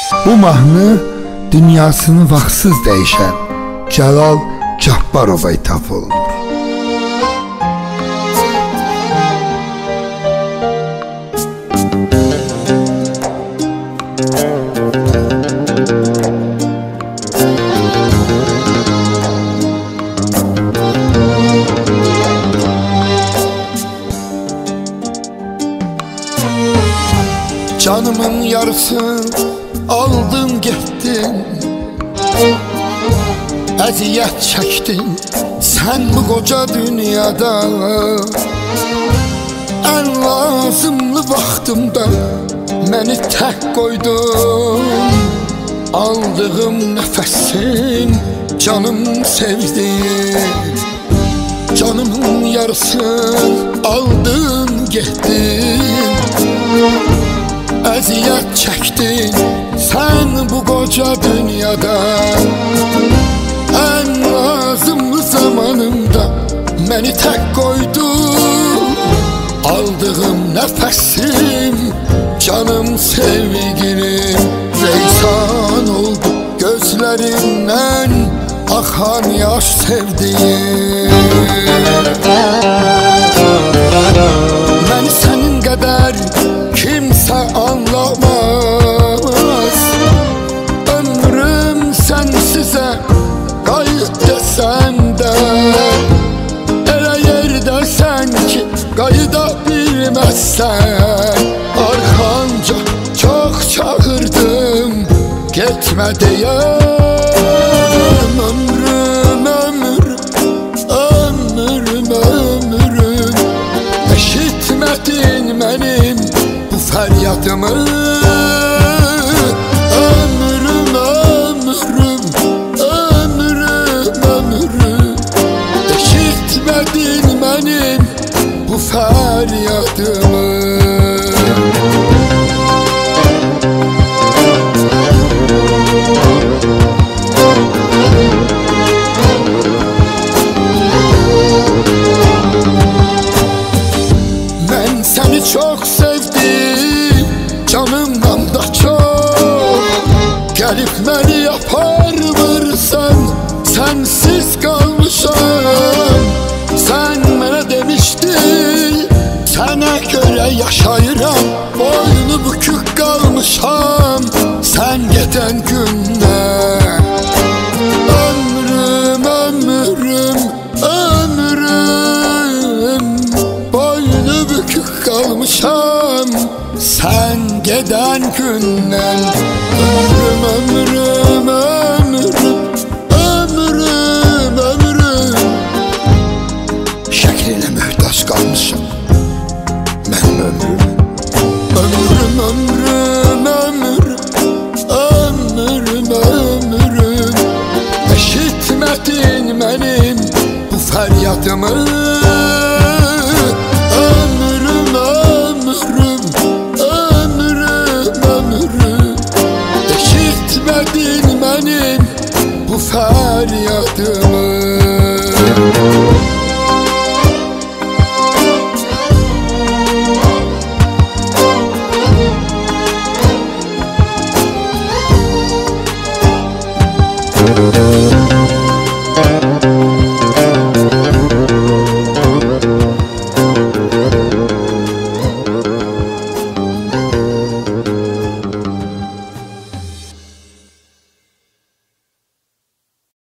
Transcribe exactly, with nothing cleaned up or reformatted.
Bu mahnı dünyasını vaxtsız dəyişən Cəlal Cabbarova ithaf olunur. Canımın yarısı aldın getdin, əziyyət çəkdin sən bu qoca dünyada. Ən lazımlı vaxtımda məni tək qoydun, aldığım nəfəsin canım sevdin. Canımın yarısını aldın getdin, əziyyət çəkdin sən bu qoca dünyada. Ən lazımlı zamanımda məni tək qoydun, aldığım nəfəsim canım sevgilim. Reysan oldu gözlərindən axan yaş sevdiğim. Məni sənin qədər kimsə anlamaz, ömrüm sənsizə qayıt desən də. Elə yerdəsən ki qayıda bilməzsən, arxanca çox çağırdım getmə deyəm. Ömrüm, ömrüm, ömrüm, ömrüm, eşitmədin mənim bu fəryadımı. Ömrüm, ömrüm, ömrüm, ömrüm, eşitmədin mənim bu fəryadımı. Mən səni çox sevdim, canımdan da çox. Gəlib məni aparmırsan, sənsiz qalmışam. Sən mənə demişdin, sənə görə yaşayıram, boynu bükük qalmışam sən gedən gündən. Ömrüm, ömrüm, ömrüm, boynu bükük qalmışam sən gedən gündən. Ömrüm, ömrüm, ömrüm, ömrüm, ömrüm, şəklinə möhtac qalmışam mənim ömrüm. Ömrüm, ömrüm, ömrüm, ömrüm, ömrüm, eşitmədin mənim bu fəryadımı. Ömrüm, ömrüm, ömrüm, ömrüm, eşitmədin mənim bu fəryadımı.